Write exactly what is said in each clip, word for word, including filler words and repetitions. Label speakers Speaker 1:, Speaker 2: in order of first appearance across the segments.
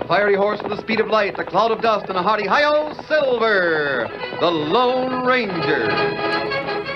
Speaker 1: fiery horse with the speed of light, a cloud of dust, and a hearty hi-yo, Silver, the Lone Ranger.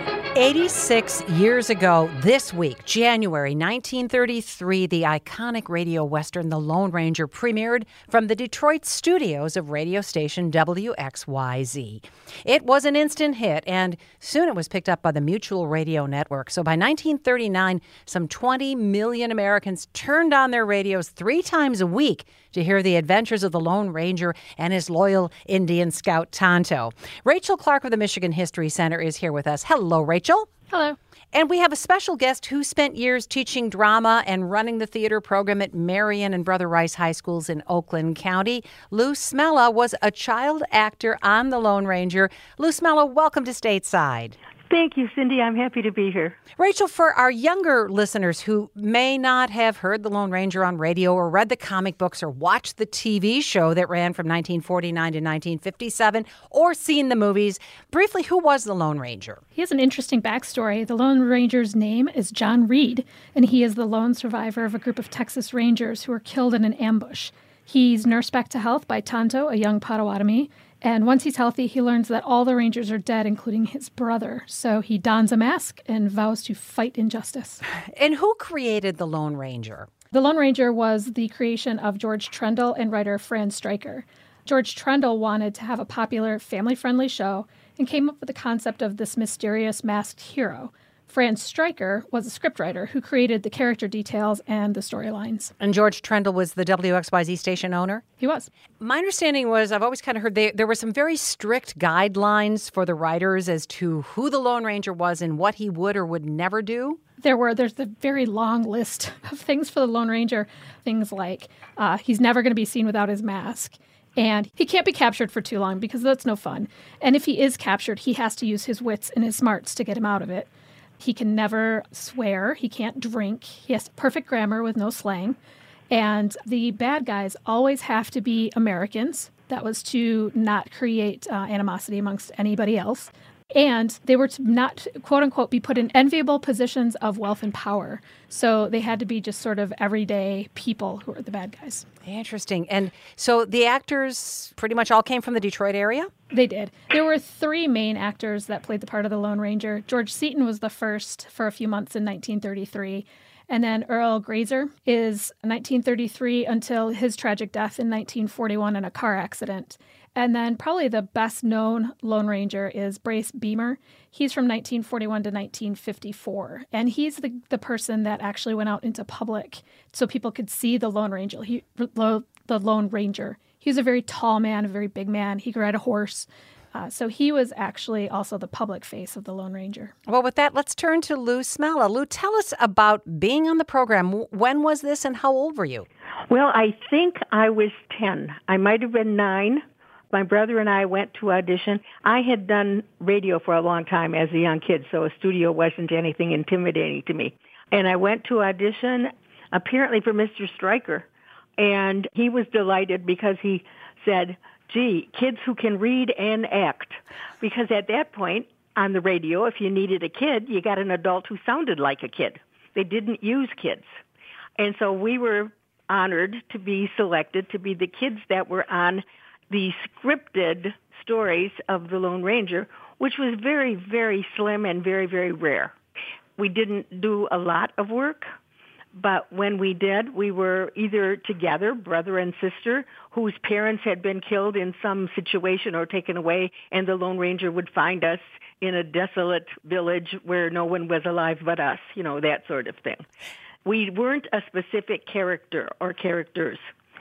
Speaker 2: eighty-six years ago this week, January nineteen thirty-three, the iconic radio western The Lone Ranger premiered from the Detroit studios of radio station W X Y Z. It was an instant hit, and soon it was picked up by the Mutual Radio Network. So by nineteen thirty-nine, some twenty million Americans turned on their radios three times a week to hear the adventures of the Lone Ranger and his loyal Indian scout Tonto. Rachel Clark of the Michigan History Center is here with us. Hello, Rachel.
Speaker 3: Hello.
Speaker 2: And we have a special guest who spent years teaching drama and running the theater program at Marion and Brother Rice High Schools in Oakland County. Lou Smella was a child actor on The Lone Ranger. Lou Smella, welcome to Stateside.
Speaker 3: Thank you, Cindy. I'm happy to be here.
Speaker 2: Rachel, for our younger listeners who may not have heard The Lone Ranger on radio or read the comic books or watched the T V show that ran from nineteen forty-nine to nineteen fifty-seven or seen the movies, briefly, who was the Lone Ranger?
Speaker 4: He has an interesting backstory. The Lone Ranger's name is John Reed, and he is the lone survivor of a group of Texas Rangers who were killed in an ambush. He's nursed back to health by Tonto, a young Potawatomi. And once he's healthy, he learns that all the Rangers are dead, including his brother. So he dons a mask and vows to fight injustice.
Speaker 2: And who created the Lone Ranger?
Speaker 4: The Lone Ranger was the creation of George Trendle and writer Fran Stryker. George Trendle wanted to have a popular, family-friendly show and came up with the concept of this mysterious masked hero. Fran Stryker was a scriptwriter who created the character details and the storylines.
Speaker 2: And George Trendle was the W X Y Z station owner?
Speaker 4: He was.
Speaker 2: My understanding was, I've always kind of heard they, there were some very strict guidelines for the writers as to who the Lone Ranger was and what he would or would never do.
Speaker 4: There were. There's a very long list of things for the Lone Ranger. Things like uh, he's never going to be seen without his mask. And he can't be captured for too long because that's no fun. And if he is captured, he has to use his wits and his smarts to get him out of it. He can never swear. He can't drink. He has perfect grammar with no slang. And the bad guys always have to be Americans. That was to not create uh, animosity amongst anybody else. And they were to not, quote unquote, be put in enviable positions of wealth and power. So they had to be just sort of everyday people who were the bad guys.
Speaker 2: Interesting. And so the actors pretty much all came from the Detroit area?
Speaker 4: They did. There were three main actors that played the part of the Lone Ranger. George Seaton was the first for a few months in nineteen thirty-three. And then Earl Grazer is nineteen thirty-three until his tragic death in nineteen forty-one in a car accident. And then probably the best-known Lone Ranger is Brace Beemer. He's from nineteen forty-one to nineteen fifty-four. And he's the, the person that actually went out into public so people could see the Lone Ranger. He, the Lone Ranger. He was a very tall man, a very big man. He could ride a horse. Uh, so he was actually also the public face of the Lone Ranger.
Speaker 2: Well, with that, let's turn to Lou Smella. Lou, tell us about being on the program. When was this and how old were you?
Speaker 3: Well, I think I was ten. I might have been nine. My brother and I went to audition. I had done radio for a long time as a young kid, so a studio wasn't anything intimidating to me. And I went to audition, apparently for Mister Stryker. And he was delighted because he said, gee, kids who can read and act. Because at that point, on the radio, if you needed a kid, you got an adult who sounded like a kid. They didn't use kids. And so we were honored to be selected to be the kids that were on the scripted stories of the Lone Ranger, which was very, very slim and very, very rare. We didn't do a lot of work, but when we did, we were either together, brother and sister, whose parents had been killed in some situation or taken away, and the Lone Ranger would find us in a desolate village where no one was alive but us, you know, that sort of thing. We weren't a specific character or characters.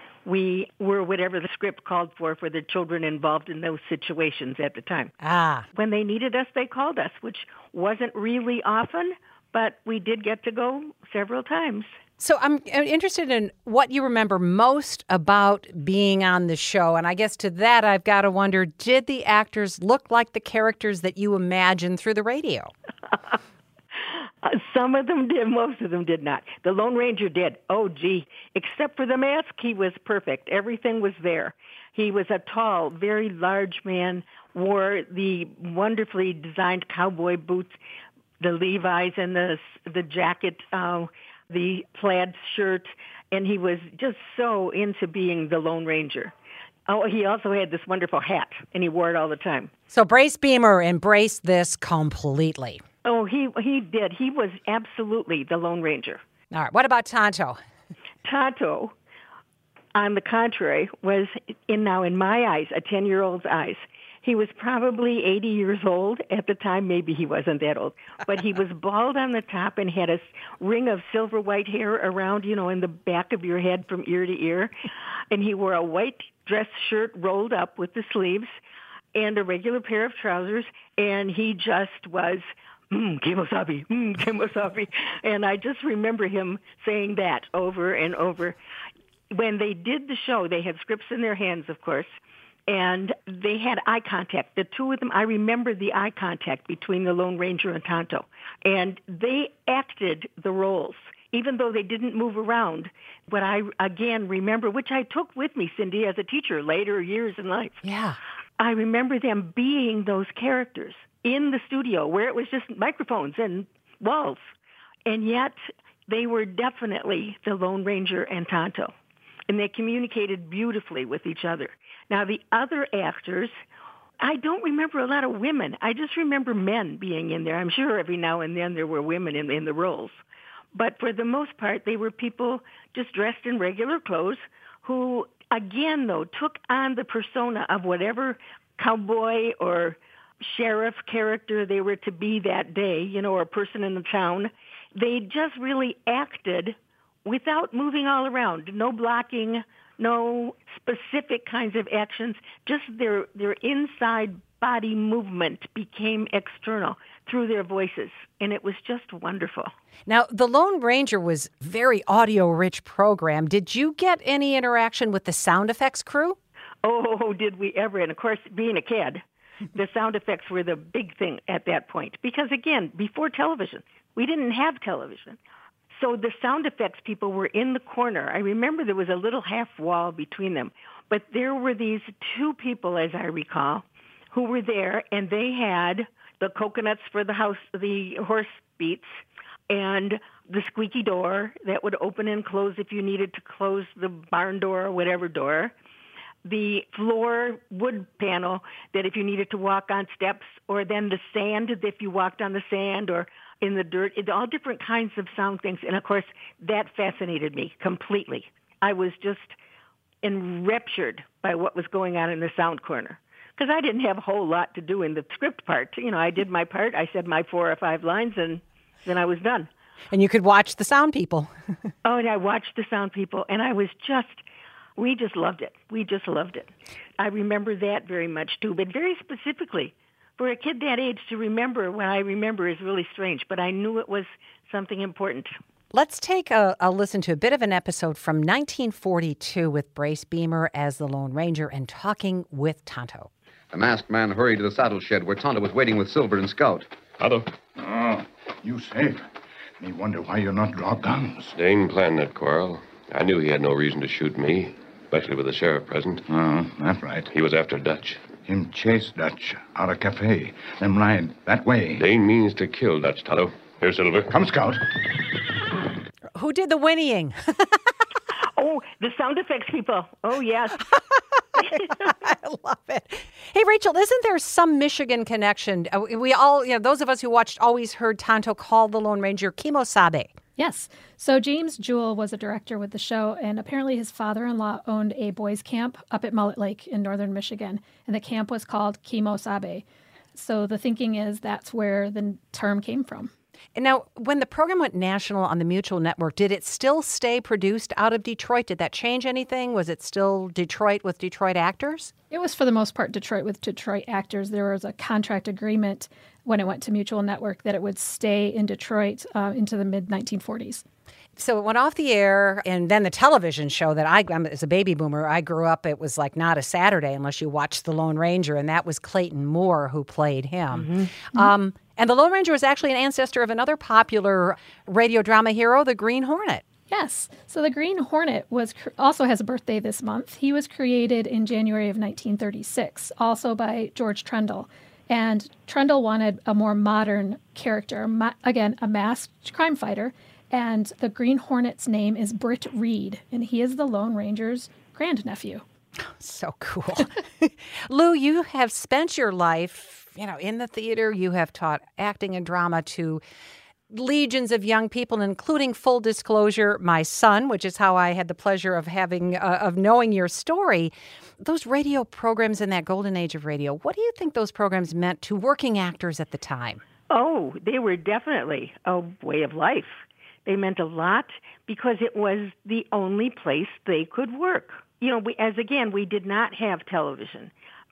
Speaker 3: We were whatever the script called for for the children involved in those situations at the time.
Speaker 2: Ah.
Speaker 3: When they needed us, they called us, which wasn't really often, but we did get to go several times.
Speaker 2: So I'm interested in what you remember most about being on the show. And I guess to that, I've got to wonder, did the actors look like the characters that you imagined through the radio?
Speaker 3: Some of them did. Most of them did not. The Lone Ranger did. Oh, gee. Except for the mask, he was perfect. Everything was there. He was a tall, very large man, wore the wonderfully designed cowboy boots, the Levi's and the the jacket, uh, the plaid shirt, and he was just so into being the Lone Ranger. Oh, he also had this wonderful hat, and he wore it all the time.
Speaker 2: So Brace Beemer embraced this completely.
Speaker 3: Oh, he he did. He was absolutely the Lone Ranger.
Speaker 2: All right. What about Tonto?
Speaker 3: Tonto, on the contrary, was in now in my eyes, a ten-year-old's eyes. He was probably eighty years old at the time. Maybe he wasn't that old. But he was bald on the top and had a ring of silver white hair around, you know, in the back of your head from ear to ear. And he wore a white dress shirt rolled up with the sleeves and a regular pair of trousers. And he just was, mm, Kemosabe, mm, Kemosabe. And I just remember him saying that over and over. When they did the show, they had scripts in their hands, of course. And they had eye contact. The two of them, I remember the eye contact between the Lone Ranger and Tonto. And they acted the roles, even though they didn't move around. But I, again, remember, which I took with me, Cindy, as a teacher later years in life.
Speaker 2: Yeah.
Speaker 3: I remember them being those characters in the studio where it was just microphones and walls. And yet they were definitely the Lone Ranger and Tonto. And they communicated beautifully with each other. Now, the other actors, I don't remember a lot of women. I just remember men being in there. I'm sure every now and then there were women in, in the roles. But for the most part, they were people just dressed in regular clothes who, again, though, took on the persona of whatever cowboy or sheriff character they were to be that day, you know, or a person in the town. They just really acted without moving all around. No blocking, no specific kinds of actions, just their their inside body movement became external through their voices, and it was just wonderful.
Speaker 2: Now, the Lone Ranger was very audio-rich program. Did you get any interaction with the sound effects crew?
Speaker 3: Oh, did we ever? And of course, being a kid, the sound effects were the big thing at that point. Because again, before television, we didn't have television. So the sound effects people were in the corner. I remember there was a little half wall between them. But there were these two people, as I recall, who were there, and they had the coconuts for the house, the horse beats, and the squeaky door that would open and close if you needed to close the barn door or whatever door. The floor wood panel that if you needed to walk on steps, or then the sand if you walked on the sand or in the dirt, all different kinds of sound things. And, of course, that fascinated me completely. I was just enraptured by what was going on in the sound corner because I didn't have a whole lot to do in the script part. You know, I did my part. I said my four or five lines, and then I was done.
Speaker 2: And you could watch the sound people.
Speaker 3: Oh, and I watched the sound people, and I was just... We just loved it. We just loved it. I remember that very much, too. But very specifically, for a kid that age to remember what I remember is really strange. But I knew it was something important.
Speaker 2: Let's take a, a listen to a bit of an episode from nineteen forty-two with Brace Beemer as the Lone Ranger and talking with Tonto.
Speaker 1: The masked man hurried to the saddle shed where Tonto was waiting with Silver and Scout.
Speaker 5: Tonto.
Speaker 6: Oh, you safe. Me wonder why you not draw guns.
Speaker 5: Dane planned that quarrel. I knew he had no reason to shoot me. Especially with the sheriff present.
Speaker 6: Oh, that's right.
Speaker 5: He was after Dutch.
Speaker 6: Him chase Dutch out of cafe. Them ride that way.
Speaker 5: Dane means to kill Dutch, Tonto. Here, Silver.
Speaker 6: Come, Scout.
Speaker 2: Who did the whinnying?
Speaker 3: Oh, the sound effects people. Oh, yes.
Speaker 2: I love it. Hey, Rachel, isn't there some Michigan connection? We all, you know, those of us who watched always heard Tonto call the Lone Ranger Kemosabe.
Speaker 4: Yes. So James Jewell was a director with the show, and apparently his father-in-law owned a boys' camp up at Mullet Lake in northern Michigan, and the camp was called Kemosabe. So the thinking is that's where the term came from.
Speaker 2: And now, when the program went national on the Mutual Network, did it still stay produced out of Detroit? Did that change anything? Was it still Detroit with Detroit actors?
Speaker 4: It was, for the most part, Detroit with Detroit actors. There was a contract agreement when it went to Mutual Network that it would stay in Detroit uh, into the mid nineteen forties.
Speaker 2: So it went off the air, and then the television show that I, I'm, as a baby boomer, I grew up, it was like not a Saturday unless you watched The Lone Ranger, and that was Clayton Moore who played him. Mm-hmm. Um, and The Lone Ranger was actually an ancestor of another popular radio drama hero, the Green Hornet.
Speaker 4: Yes. So the Green Hornet was also has a birthday this month. He was created in January of nineteen thirty-six, also by George Trendle. And Trendle wanted a more modern character, again, a masked crime fighter. And the Green Hornet's name is Britt Reed, and he is the Lone Ranger's grandnephew.
Speaker 2: So cool. Lou, you have spent your life, you know, in the theater. You have taught acting and drama to legions of young people, including, full disclosure, my son, which is how I had the pleasure of having, uh, of knowing your story. Those radio programs in that golden age of radio, what do you think those programs meant to working actors at the time?
Speaker 3: Oh, they were definitely a way of life. They meant a lot because it was the only place they could work. You know, we, as again, we did not have television.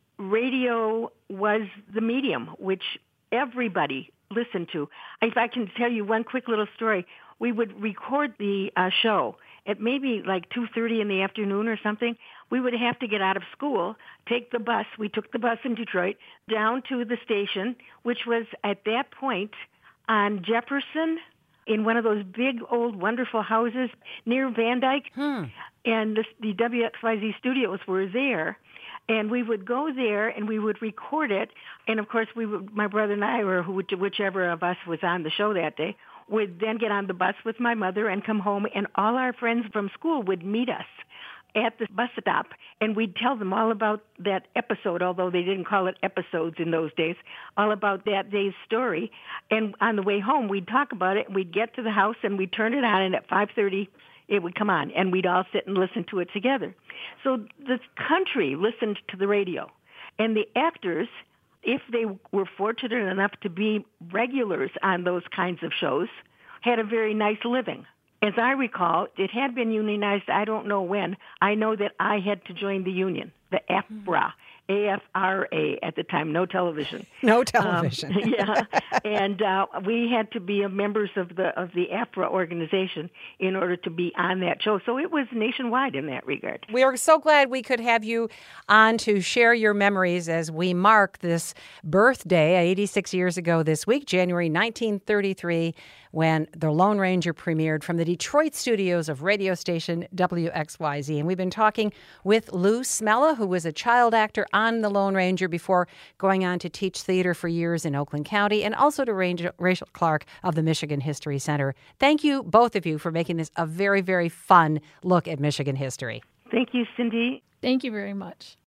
Speaker 3: Radio was the medium which everybody listened to. If I can tell you one quick little story, we would record the uh, show at maybe like two thirty in the afternoon or something. We would have to get out of school, take the bus. We took the bus in Detroit down to the station, which was at that point on Jefferson, in one of those big, old, wonderful houses near Van Dyke. Hmm. And the, the W X Y Z studios were there. And we would go there and we would record it. And, of course, we would, my brother and I, or who, whichever of us was on the show that day, would then get on the bus with my mother and come home. And all our friends from school would meet us at the bus stop, and we'd tell them all about that episode, although they didn't call it episodes in those days, all about that day's story. And on the way home, we'd talk about it, and we'd get to the house, and we'd turn it on, and at five thirty, it would come on, and we'd all sit and listen to it together. So the country listened to the radio, and the actors, if they were fortunate enough to be regulars on those kinds of shows, had a very nice living. As I recall, it had been unionized, I don't know when. I know that I had to join the union, the AFRA, A F R A at the time, no television.
Speaker 2: No television.
Speaker 3: Um, yeah, and uh, we had to be members of the of the AFRA organization in order to be on that show. So it was nationwide in that regard.
Speaker 2: We are so glad we could have you on to share your memories as we mark this birthday, eighty-six years ago this week, January nineteen thirty-three, when The Lone Ranger premiered from the Detroit studios of radio station W X Y Z. And we've been talking with Lou Smella, who was a child actor on The Lone Ranger before going on to teach theater for years in Oakland County, and also to Rachel Clark of the Michigan History Center. Thank you, both of you, for making this a very, very fun look at Michigan history.
Speaker 3: Thank you, Cindy.
Speaker 4: Thank you very much.